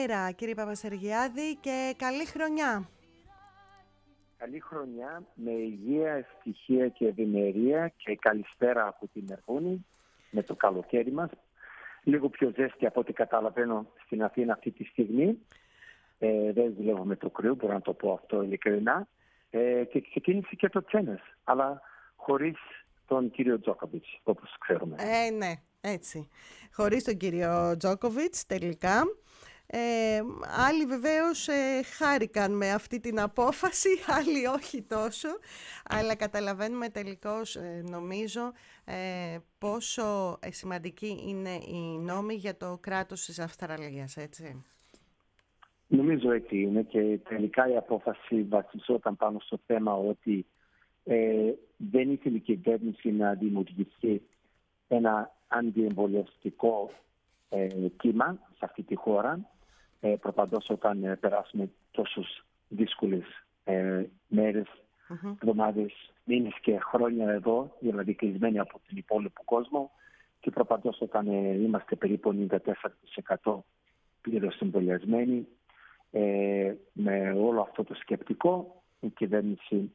Καλησπέρα κύριε Παπασεργιάδη και καλή χρονιά. Καλή χρονιά με υγεία, ευτυχία και ευημερία και καλησπέρα από την Μερβούνη με το καλοκαίρι μας. Λίγο πιο ζέστη από ό,τι καταλαβαίνω στην Αθήνα αυτή τη στιγμή. Δεν δουλεύω με το κρύο, μπορώ να το πω αυτό ειλικρινά. Και ξεκίνησε και το τένις, αλλά χωρίς τον κύριο Τζόκοβιτς, όπως ξέρουμε. Ναι, έτσι. Χωρίς τον κύριο Τζόκοβιτς τελικά. Άλλοι βεβαίως χάρηκαν με αυτή την απόφαση, άλλοι όχι τόσο, αλλά καταλαβαίνουμε τελικώς νομίζω πόσο σημαντική είναι η νόμη για το κράτος της Αυστραλίας, έτσι. Νομίζω έτσι είναι και τελικά η απόφαση βασιζόταν πάνω στο θέμα ότι δεν ήθελε η κυβέρνηση να δημιουργηθεί ένα αντιεμβολιαστικό κύμα σε αυτή τη χώρα, προπαντός όταν περάσουμε τόσους δύσκολες μέρες, εβδομάδες, μήνες και χρόνια εδώ, δηλαδή κλεισμένοι από τον υπόλοιπο κόσμο, και προπαντός όταν είμαστε περίπου 94% πλήρως εμβολιασμένοι. Με όλο αυτό το σκεπτικό, η κυβέρνηση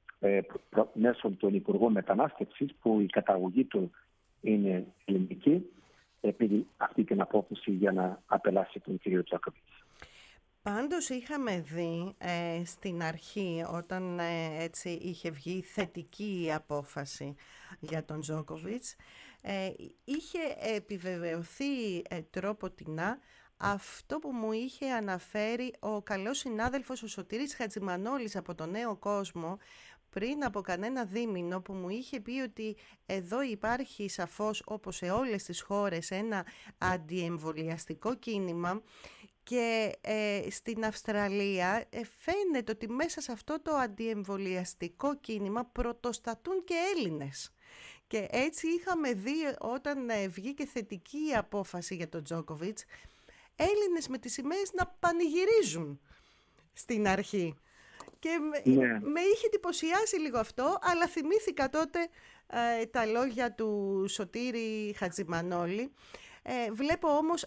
μέσω των Υπουργών Μετανάστευσης, που η καταγωγή του είναι ελληνική, επειδή αυτή την απόφαση για να απελάσει τον κύριο Τζόκοβιτς. Πάντως είχαμε δει στην αρχή, όταν έτσι είχε βγει θετική απόφαση για τον Τζόκοβιτς, είχε επιβεβαιωθεί τρόποτινά αυτό που μου είχε αναφέρει ο καλός συνάδελφος ο Σωτήρης Χατζημανόλης από το Νέο Κόσμο πριν από κανένα δίμηνο, που μου είχε πει ότι εδώ υπάρχει σαφώς, όπως σε όλες τις χώρες, ένα αντιεμβολιαστικό κίνημα και στην Αυστραλία φαίνεται ότι μέσα σε αυτό το αντιεμβολιαστικό κίνημα πρωτοστατούν και Έλληνες. Και έτσι είχαμε δει όταν βγήκε θετική απόφαση για τον Τζόκοβιτς, Έλληνες με τις σημαίες να πανηγυρίζουν στην αρχή. Και με είχε εντυπωσιάσει λίγο αυτό, αλλά θυμήθηκα τότε τα λόγια του Σωτήρη Χατζημανόλη. Βλέπω όμως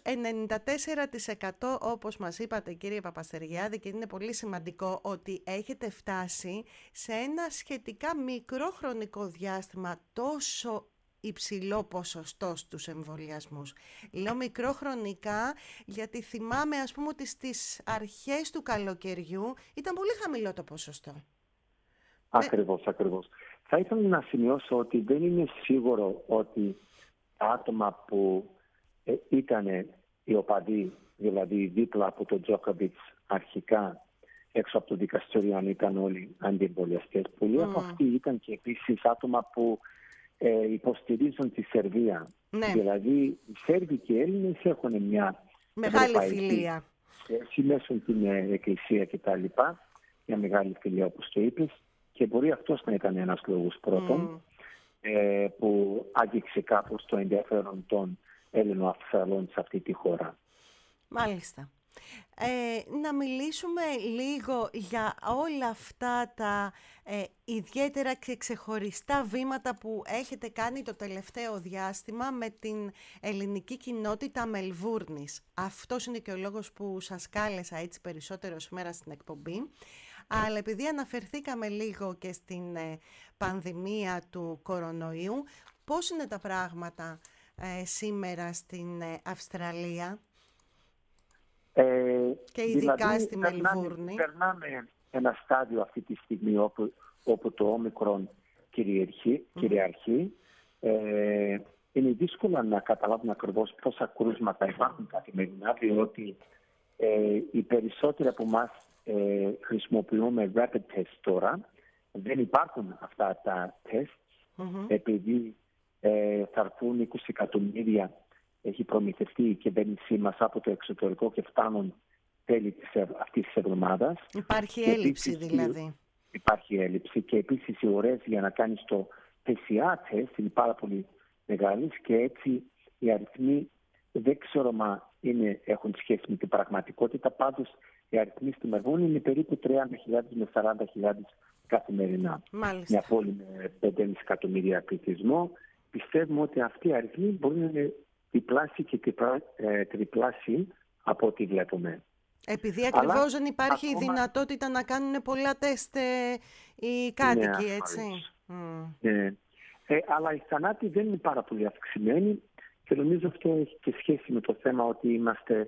94% όπως μας είπατε κύριε Παπασεργιάδη, και είναι πολύ σημαντικό ότι έχετε φτάσει σε ένα σχετικά μικρό χρονικό διάστημα τόσο υψηλό ποσοστό στους εμβολιασμούς. Λέω μικρό χρονικά γιατί θυμάμαι ας πούμε ότι στις αρχές του καλοκαιριού ήταν πολύ χαμηλό το ποσοστό. Ακριβώς. Θα ήθελα να σημειώσω ότι δεν είναι σίγουρο ότι τα άτομα που ήταν οι οπαδοί, δηλαδή δίπλα από τον Τζόκοβιτς αρχικά έξω από το δικαστήριο, αν ήταν όλοι αντιεμβολιαστές. Πολλοί από αυτοί ήταν και επίσης άτομα που υποστηρίζουν τη Σερβία. Ναι. Δηλαδή οι Σέρβοι και οι Έλληνες έχουν μια μεγάλη φιλία μέσω την Εκκλησία και τα λοιπά, μια μεγάλη φιλία όπως το είπες, και μπορεί αυτός να ήταν ένας λόγος πρώτον που άγγιξε κάπως το ενδιαφέρον των Έλληνων Αυστραλών σε αυτή τη χώρα. Μάλιστα. Να μιλήσουμε λίγο για όλα αυτά τα ιδιαίτερα και ξεχωριστά βήματα που έχετε κάνει το τελευταίο διάστημα με την ελληνική κοινότητα Μελβούρνης. Αυτός είναι και ο λόγος που σας κάλεσα έτσι περισσότερο σήμερα στην εκπομπή. Αλλά επειδή αναφερθήκαμε λίγο και στην πανδημία του κορονοϊού, πώς είναι τα πράγματα σήμερα στην Αυστραλία? Και ειδικά δηλαδή, στη Μελβούρνη. Περνάμε ένα στάδιο αυτή τη στιγμή όπου το όμικρον κυριαρχεί. Είναι δύσκολο να καταλάβουμε ακριβώς πόσα κρούσματα υπάρχουν καθημερινά, διότι οι περισσότεροι από εμάς χρησιμοποιούμε rapid test τώρα. Δεν υπάρχουν αυτά τα τεστ, επειδή θα έρθουν 20 εκατομμύρια. Έχει προμηθευτεί η κυβέρνησή μας από το εξωτερικό και φτάνουν τέλη αυτής της εβδομάδας. Υπάρχει έλλειψη δηλαδή. Υπάρχει έλλειψη και επίσης οι ώρες για να κάνεις το PCR test είναι πάρα πολύ μεγάλες και έτσι οι αριθμοί δεν ξέρω μα έχουν σχέση με την πραγματικότητα. Πάντως οι αριθμοί στη Μελβούρνη είναι περίπου 30.000 με 40.000 καθημερινά. Μάλιστα. Μια πόλη με 5,5 εκατομμύρια πληθυσμό. Πιστεύουμε ότι αυτοί οι αριθμοί μπορεί να είναι διπλάσιοι και τριπλάσιοι από ό,τι βλέπουμε. Επειδή ακριβώς δεν υπάρχει η ακόμα... δυνατότητα να κάνουν πολλά τεστ οι κάτοικοι, Ναι, έτσι. Αλλά οι θανάτοι δεν είναι πάρα πολύ αυξημένοι και νομίζω αυτό έχει και σχέση με το θέμα ότι είμαστε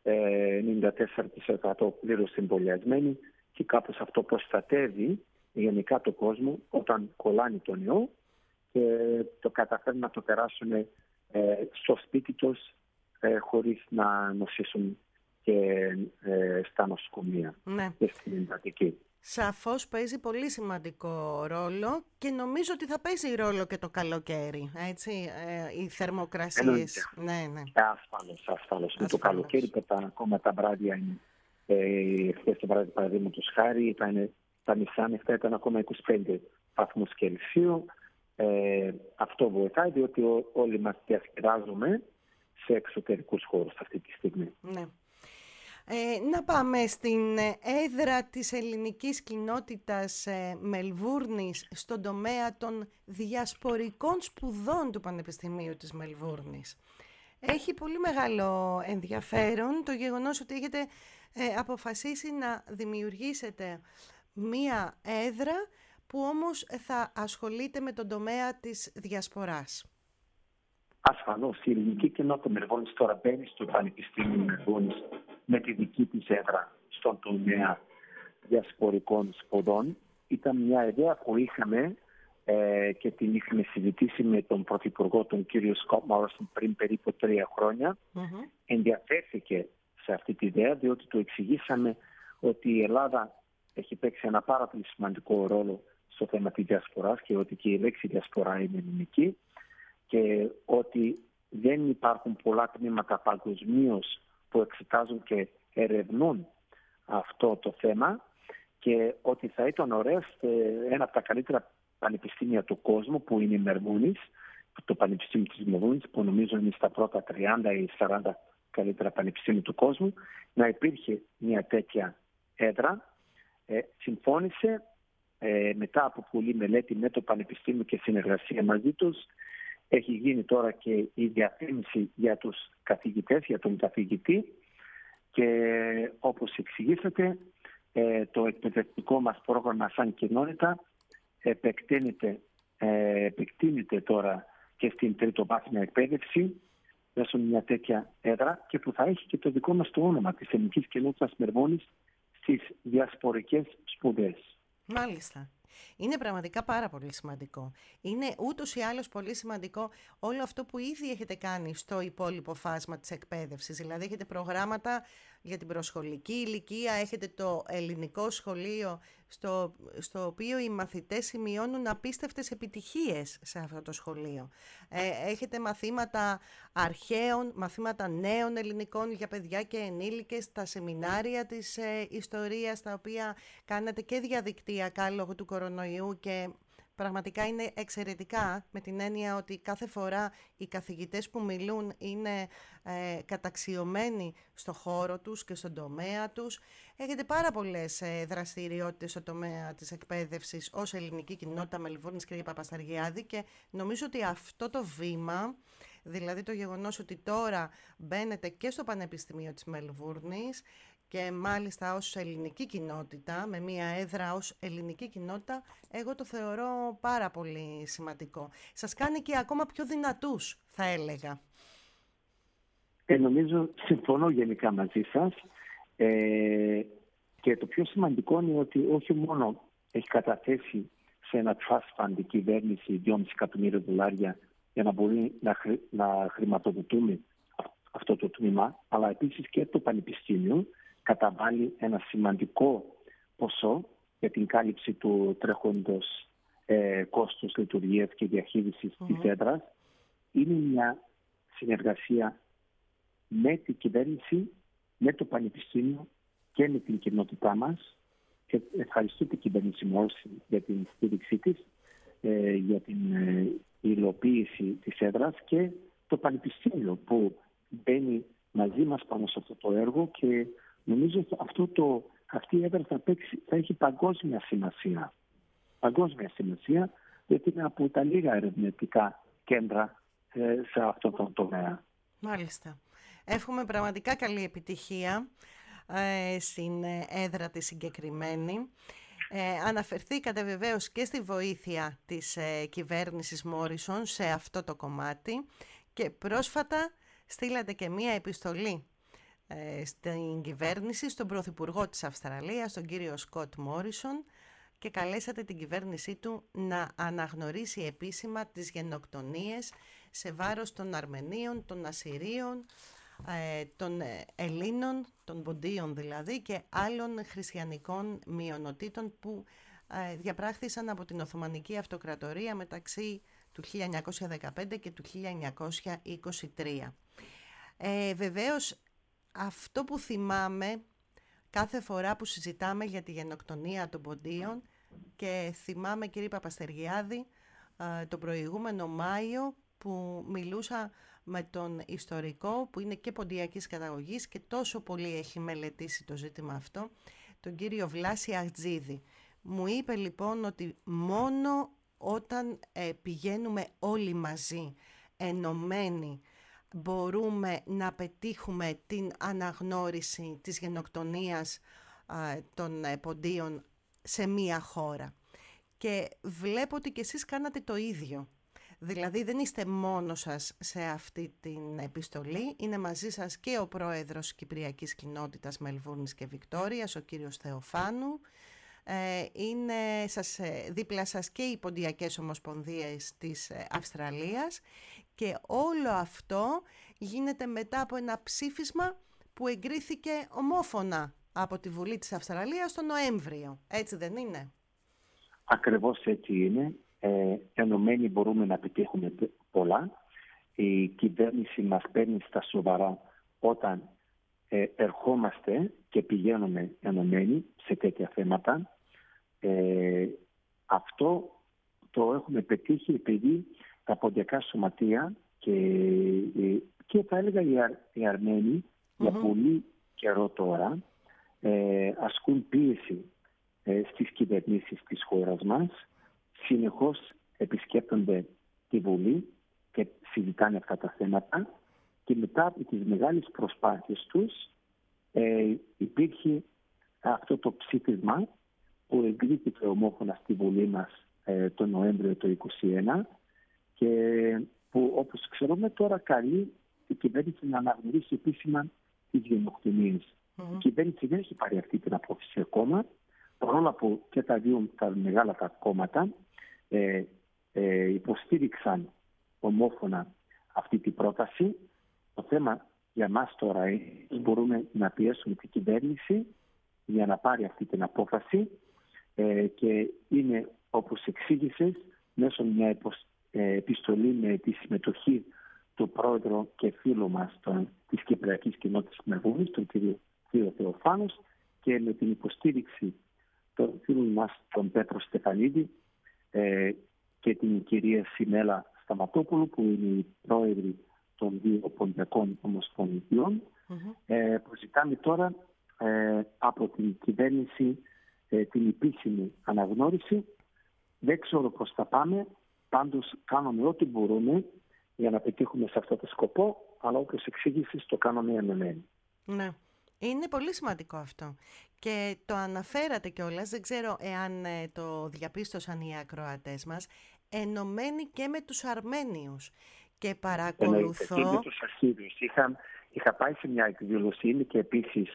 94% πλήρως εμβολιασμένοι και κάπως αυτό προστατεύει γενικά τον κόσμο όταν κολλάνει τον ιό και το καταφέρνουν να το περάσουν στο σπίτι τους χωρίς να νοσήσουν και στα νοσοκομεία και στην εντατική. Σαφώς παίζει πολύ σημαντικό ρόλο και νομίζω ότι θα παίζει ρόλο και το καλοκαίρι, έτσι, οι θερμοκρασίες. Ναι. Ασφαλώς. Με το καλοκαίρι ακόμα τα βράδια είναι. Χθες το βράδυ, παραδείγματος χάρη, τα μεσάνυχτα ήταν ακόμα 25 βαθμούς Κελσίου. Αυτό βοηθάει διότι όλοι μας διασκεδάζουμε σε εξωτερικούς χώρους αυτή τη στιγμή. Ναι. Να πάμε στην έδρα της ελληνικής κοινότητας Μελβούρνης στον τομέα των διασπορικών σπουδών του Πανεπιστημίου της Μελβούρνης. Έχει πολύ μεγάλο ενδιαφέρον το γεγονός ότι έχετε αποφασίσει να δημιουργήσετε μία έδρα που όμως θα ασχολείται με τον τομέα της διασποράς. Ασφαλώς, η ελληνική κοινότητα Μελβούρνης τώρα μπαίνει στο Πανεπιστήμιο Μελβούρνης με τη δική της έδρα στον τομέα διασπορικών σπουδών. Ήταν μια ιδέα που είχαμε και την είχαμε συζητήσει με τον Πρωθυπουργό, τον κύριο Σκοτ Μόρισον, πριν περίπου 3 χρόνια. Ενδιαφέρθηκε σε αυτή τη ιδέα, διότι του εξηγήσαμε ότι η Ελλάδα έχει παίξει ένα πάρα πολύ σημαντικό ρόλο στο θέμα της διασποράς και ότι και η λέξη διασπορά είναι ελληνική και ότι δεν υπάρχουν πολλά τμήματα παγκοσμίως που εξετάζουν και ερευνούν αυτό το θέμα και ότι θα ήταν ωραίο ένα από τα καλύτερα πανεπιστήμια του κόσμου που είναι η Μελβούρνης, το Πανεπιστήμιο της Μελβούρνης που νομίζω είναι στα πρώτα 30 ή 40 καλύτερα πανεπιστήμια του κόσμου, να υπήρχε μια τέτοια έδρα. Συμφώνησε μετά από πολλή μελέτη με το Πανεπιστήμιο και συνεργασία μαζί τους. Έχει γίνει τώρα και η διαφήμιση για τους καθηγητές, για τον καθηγητή και όπως εξηγήσατε το εκπαιδευτικό μας πρόγραμμα σαν κοινότητα επεκτείνεται τώρα και στην τριτοβάθμια εκπαίδευση μέσω μια τέτοια έδρα και που θα έχει και το δικό μας το όνομα της ελληνικής κοινότητας Μελβούρνης στις διασπορικές σπουδές. Μάλιστα. Είναι πραγματικά πάρα πολύ σημαντικό. Είναι ούτως ή άλλως πολύ σημαντικό όλο αυτό που ήδη έχετε κάνει στο υπόλοιπο φάσμα της εκπαίδευσης. Δηλαδή έχετε προγράμματα για την προσχολική ηλικία, έχετε το ελληνικό σχολείο στο οποίο οι μαθητές σημειώνουν απίστευτες επιτυχίες σε αυτό το σχολείο. Έχετε μαθήματα αρχαίων, μαθήματα νέων ελληνικών για παιδιά και ενήλικες, τα σεμινάρια της ιστορίας τα οποία κάνετε και διαδικτυακά λόγω του κορονοϊού και πραγματικά είναι εξαιρετικά με την έννοια ότι κάθε φορά οι καθηγητές που μιλούν είναι καταξιωμένοι στο χώρο τους και στον τομέα τους. Έχετε πάρα πολλές δραστηριότητες στο τομέα της εκπαίδευσης ως ελληνική κοινότητα Μελβούρνης, κύριε Παπασταργιάδη, και νομίζω ότι αυτό το βήμα, δηλαδή το γεγονός ότι τώρα μπαίνετε και στο Πανεπιστημίο της Μελβούρνης και μάλιστα ως ελληνική κοινότητα, με μία έδρα ως ελληνική κοινότητα, εγώ το θεωρώ πάρα πολύ σημαντικό. Σας κάνει και ακόμα πιο δυνατούς, θα έλεγα. Νομίζω, συμφωνώ γενικά μαζί σας και το πιο σημαντικό είναι ότι όχι μόνο έχει καταθέσει σε ένα trust fund η κυβέρνηση 2,5 εκατομμύρια δολάρια για να μπορεί να χρηματοδοτούμε αυτό το τμήμα, αλλά επίσης και το Πανεπιστήμιο καταβάλει ένα σημαντικό ποσό για την κάλυψη του τρέχοντος κόστους λειτουργίας και διαχείρισης της έδρας. Είναι μια συνεργασία με την κυβέρνηση, με το Πανεπιστήμιο και με την κοινότητά μας και ευχαριστώ την κυβέρνηση Μόρση για την στήριξή της, για την υλοποίηση της έδρας και το Πανεπιστήμιο που μπαίνει μαζί μας πάνω σε αυτό το έργο και νομίζω αυτή η έδρα θα έχει παγκόσμια σημασία. Παγκόσμια σημασία, γιατί είναι από τα λίγα ερευνητικά κέντρα σε αυτό το τομέα. Μάλιστα. Εύχομαι πραγματικά καλή επιτυχία. στην έδρα τη συγκεκριμένη. Αναφερθήκατε βεβαίως και στη βοήθεια της κυβέρνησης Μόρισον σε αυτό το κομμάτι και πρόσφατα στείλατε και μία επιστολή στην κυβέρνηση, στον Πρωθυπουργό της Αυστραλίας, τον κύριο Σκοτ Μόρισον, και καλέσατε την κυβέρνησή του να αναγνωρίσει επίσημα τις γενοκτονίες σε βάρος των Αρμενίων, των Ασσυρίων, των Ελλήνων, των Ποντίων δηλαδή, και άλλων χριστιανικών μειονοτήτων που διαπράχθησαν από την Οθωμανική Αυτοκρατορία μεταξύ του 1915 και του 1923. Βεβαίως, αυτό που θυμάμαι κάθε φορά που συζητάμε για τη γενοκτονία των Ποντίων, και θυμάμαι, κύριε Παπαστεργιάδη, το προηγούμενο Μάιο που μιλούσα με τον ιστορικό που είναι και ποντιακής καταγωγής και τόσο πολύ έχει μελετήσει το ζήτημα αυτό, τον κύριο Βλάση Αχτζίδη. Μου είπε λοιπόν ότι μόνο όταν πηγαίνουμε όλοι μαζί, ενωμένοι, μπορούμε να πετύχουμε την αναγνώριση της γενοκτονίας των Ποντίων σε μία χώρα. Και βλέπω ότι και εσείς κάνατε το ίδιο. Δηλαδή δεν είστε μόνος σας σε αυτή την επιστολή, είναι μαζί σας και ο πρόεδρος Κυπριακής Κοινότητας Μελβούρνης και Βικτόριας, ο κύριος Θεοφάνου, είναι δίπλα σας και οι Ποντιακές Ομοσπονδίες της Αυστραλίας, και όλο αυτό γίνεται μετά από ένα ψήφισμα που εγκρίθηκε ομόφωνα από τη Βουλή της Αυστραλίας τον Νοέμβριο. Έτσι δεν είναι? Ακριβώς έτσι είναι. Ενωμένοι μπορούμε να πετύχουμε πολλά. Η κυβέρνηση μας παίρνει στα σοβαρά όταν ερχόμαστε και πηγαίνουμε ενωμένοι σε τέτοια θέματα. Αυτό το έχουμε πετύχει επειδή τα ποντιακά σωματεία και θα έλεγα οι Αρμένοι για πολύ καιρό τώρα ασκούν πίεση στις κυβερνήσεις της χώρας μας. Συνεχώς επισκέπτονται τη Βουλή και συζητάνε αυτά τα θέματα, και μετά από τις μεγάλες προσπάθειες τους υπήρχε αυτό το ψήφισμα που εγκρίθηκε ομόφωνα στη Βουλή μας τον Νοέμβριο του 2021, και που, όπως ξέρουμε, τώρα καλεί η κυβέρνηση να αναγνωρίσει επίσημα τις γενοκτονίες. Η κυβέρνηση δεν έχει πάρει αυτή την απόφαση ακόμα, παρόλο που και τα δύο τα μεγάλα τα κόμματα υποστήριξαν ομόφωνα αυτή την πρόταση. Το θέμα για μας τώρα είναι μπορούμε να πιέσουμε την κυβέρνηση για να πάρει αυτή την απόφαση, και είναι, όπως εξήγησες, μέσω μια επιστολή με τη συμμετοχή του πρόεδρου και φίλου μας της Κυπριακής Κοινότητας Μελβούρνης, τον κύριο Θεοφάνου, και με την υποστήριξη των φίλων μας, τον Πέτρο Στεφανίδη και την κυρία Σιμέλα Σταματόπουλου, που είναι οι πρόεδροι των δύο Ποντιακών Ομοσπονδιών. Που ζητάμε τώρα από την κυβέρνηση την επίσημη αναγνώριση. Δεν ξέρω πώς θα πάμε, πάντως κάνουμε ό,τι μπορούμε για να πετύχουμε σε αυτό το σκοπό, αλλά όπως εξήγησες το κάνουμε ενωμένοι. Ναι. Είναι πολύ σημαντικό αυτό και το αναφέρατε κιόλας, δεν ξέρω εάν το διαπίστωσαν οι ακροατές μας, ενωμένοι και με τους Αρμένιους, και παρακολουθώ... Και με τους Ασσύριους. Είχα πάει σε μια εκδήλωση και επίσης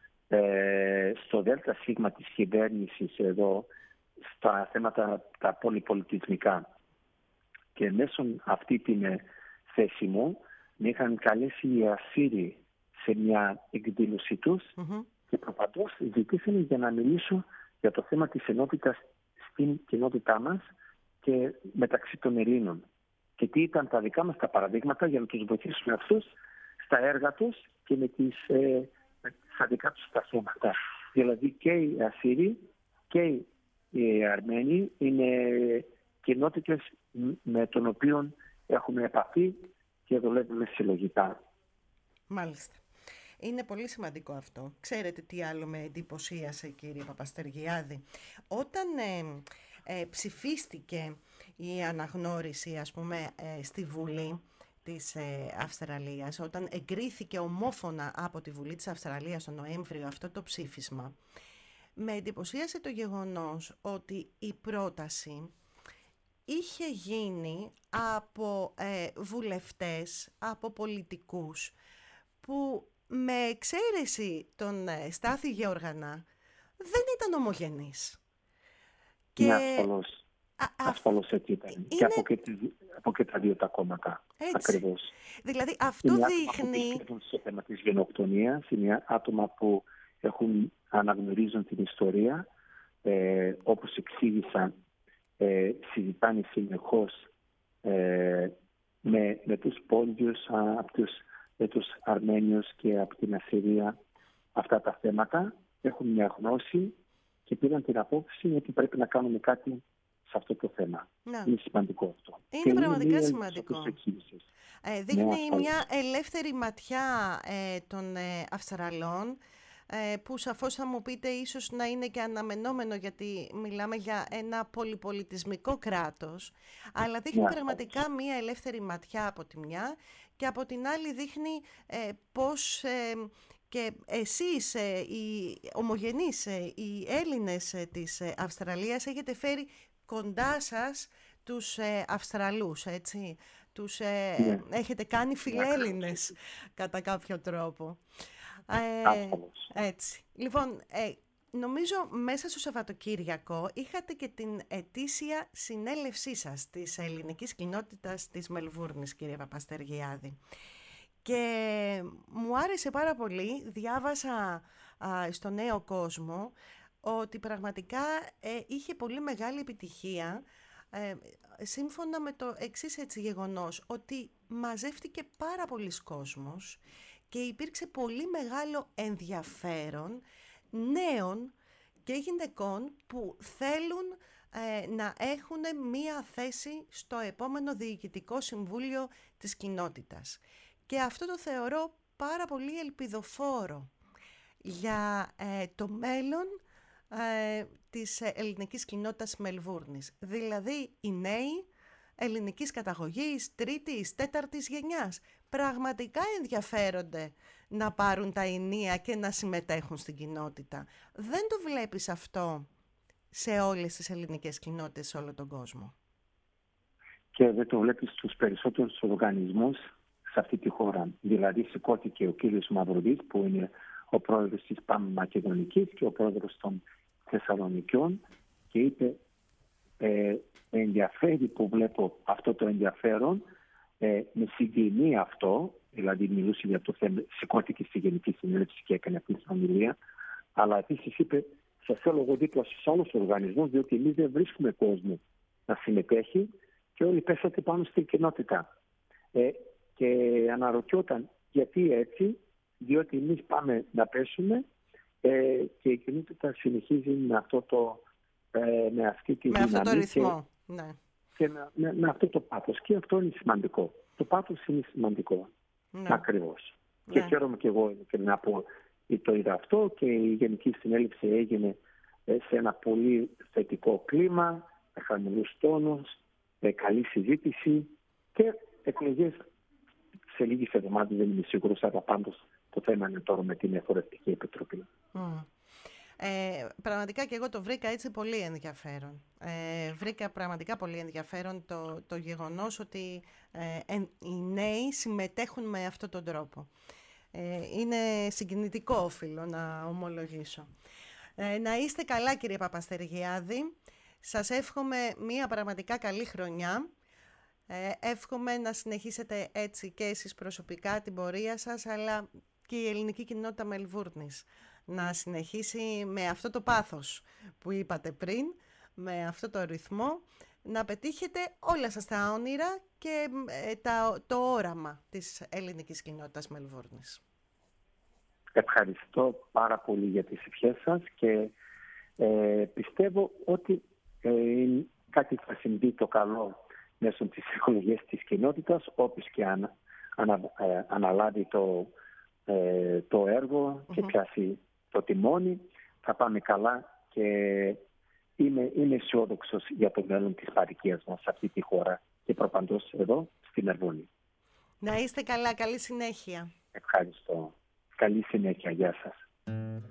στο ΔΣ της κυβέρνησης εδώ στα θέματα τα πολυπολιτισμικά, και μέσω αυτή την θέση μου με είχαν καλέσει οι Ασσύριοι σε μια εκδήλωσή τους και προπαντός ζητήσανε για να μιλήσω για το θέμα της ενότητας στην κοινότητά μας και μεταξύ των Ελλήνων. Και τι ήταν τα δικά μας τα παραδείγματα για να τους βοηθήσουμε αυτούς στα έργα τους και με στα δικά τους τα θέματα. Δηλαδή και οι Ασσύριοι και οι Αρμένοι είναι κοινότητες με των οποίων έχουμε επαφή και δουλεύουμε συλλογικά. Μάλιστα. Είναι πολύ σημαντικό αυτό. Ξέρετε τι άλλο με εντυπωσίασε, κύριε Παπαστεργιάδη? Όταν ψηφίστηκε η αναγνώριση, ας πούμε, στη Βουλή, της Αυστραλίας, όταν εγκρίθηκε ομόφωνα από τη Βουλή της Αυστραλίας τον Νοέμβριο αυτό το ψήφισμα, με εντυπωσίασε το γεγονός ότι η πρόταση είχε γίνει από βουλευτές, από πολιτικούς, που με εξαίρεση τον Στάθη Γεωργανά δεν ήταν ομογενείς. Και ασφαλώς έτσι ήταν. Είναι... Και από και τα δύο τα κόμματα. Ακριβώς. Δηλαδή αυτό είναι δείχνει... Είναι άτομα που στο θέμα της γενοκτονίας, είναι άτομα που αναγνωρίζουν την ιστορία, όπως εξήγησαν, συζητάνε συνεχώς με τους Πόντιους, με τους Αρμένιους και από την Ασσυρία αυτά τα θέματα, έχουν μια γνώση και πήραν την απόφαση ότι πρέπει να κάνουμε κάτι σε αυτό το θέμα. Να. Είναι σημαντικό αυτό. Είναι πραγματικά σημαντικό. Δείχνει μια ελεύθερη ματιά των Αυστραλών, που σαφώς θα μου πείτε ίσως να είναι και αναμενόμενο, γιατί μιλάμε για ένα πολυπολιτισμικό κράτος, αλλά δείχνει πραγματικά μια ελεύθερη ματιά από τη μια, και από την άλλη δείχνει πώς και εσείς οι ομογενείς, οι Έλληνες της Αυστραλίας, έχετε φέρει κοντά σας τους Αυστραλούς, έτσι. Τους έχετε κάνει φιλέλληνες κατά κάποιο τρόπο. Έτσι. Λοιπόν, νομίζω μέσα στο Σαββατοκύριακο είχατε και την ετήσια συνέλευσή σας της ελληνικής κοινότητας της Μελβούρνης, κύριε Παπαστεργιάδη. Και μου άρεσε πάρα πολύ, διάβασα στο Νέο Κόσμο ότι πραγματικά είχε πολύ μεγάλη επιτυχία, σύμφωνα με το εξής γεγονός, ότι μαζεύτηκε πάρα πολλοί κόσμος και υπήρξε πολύ μεγάλο ενδιαφέρον νέων και γυναικών που θέλουν να έχουν μία θέση στο επόμενο Διοικητικό Συμβούλιο της κοινότητας. Και αυτό το θεωρώ πάρα πολύ ελπιδοφόρο για το μέλλον της ελληνικής κοινότητας Μελβούρνης. Δηλαδή οι νέοι ελληνικής καταγωγής, τρίτης, τέταρτης γενιάς, πραγματικά ενδιαφέρονται να πάρουν τα ενία και να συμμετέχουν στην κοινότητα. Δεν το βλέπεις αυτό σε όλες τις ελληνικές κοινότητες σε όλο τον κόσμο? Και δεν το βλέπεις στους περισσότερους οργανισμούς σε αυτή τη χώρα. Δηλαδή σηκώθηκε ο κύριος Μαυρουδής, που είναι ο πρόεδρος της ΠΑΜ Μακεδονικής και ο πρόεδρος των Θεσσαλονικιών, και είπε ενδιαφέρει που βλέπω αυτό το ενδιαφέρον, με συγκινεί αυτό, δηλαδή μιλούσε για το θέμα, σηκώθηκε στη Γενική Συνέλευση και έκανε αυτή την ομιλία, αλλά επίσης είπε, σας θέλω εγώ δίπλα στους άλλους οργανισμούς, διότι εμείς δεν βρίσκουμε κόσμο να συμμετέχει και όλοι πέσατε πάνω στην κοινότητα. Και αναρωτιόταν γιατί έτσι, διότι εμείς πάμε να πέσουμε και η κοινότητα συνεχίζει με αυτή τη δύναμη. Με αυτό το ρυθμό. Και με αυτό το πάθος. Και αυτό είναι σημαντικό. Το πάθος είναι σημαντικό. Ακριβώς. Και χαίρομαι και εγώ και να πω το είδα αυτό, και η Γενική Συνέλευση έγινε σε ένα πολύ θετικό κλίμα, με χαμηλούς τόνους, με καλή συζήτηση και εκλογές σε λίγες εβδομάδες, δεν είμαι σίγουρος, αλλά πάντως το θέμα είναι τώρα με την Εφορευτική Επιτροπή. Πραγματικά και εγώ το βρήκα έτσι πολύ ενδιαφέρον. Βρήκα πραγματικά πολύ ενδιαφέρον το γεγονός ότι οι νέοι συμμετέχουν με αυτόν τον τρόπο. Είναι συγκινητικό, οφείλω να ομολογήσω. Να είστε καλά, κύριε Παπαστεργιάδη. Σας εύχομαι μία πραγματικά καλή χρονιά. Εύχομαι να συνεχίσετε έτσι και εσείς προσωπικά την πορεία σας, αλλά και η ελληνική κοινότητα Μελβούρνης να συνεχίσει με αυτό το πάθος που είπατε πριν, με αυτό το ρυθμό, να πετύχετε όλα σας τα όνειρα και το όραμα της ελληνικής κοινότητας Μελβούρνης. Ευχαριστώ πάρα πολύ για τις ευχές σας και πιστεύω ότι κάτι θα συμβεί το καλό μέσω της εκλογής της κοινότητας, όπως και αναλάβει το έργο και πιάσει το τιμόνι, θα πάμε καλά και είμαι αισιόδοξος για το μέλλον της παροικίας μας σε αυτή τη χώρα και προπαντός εδώ στη Μελβούρνη. Να είστε καλά, καλή συνέχεια. Ευχαριστώ. Καλή συνέχεια. Γεια σας.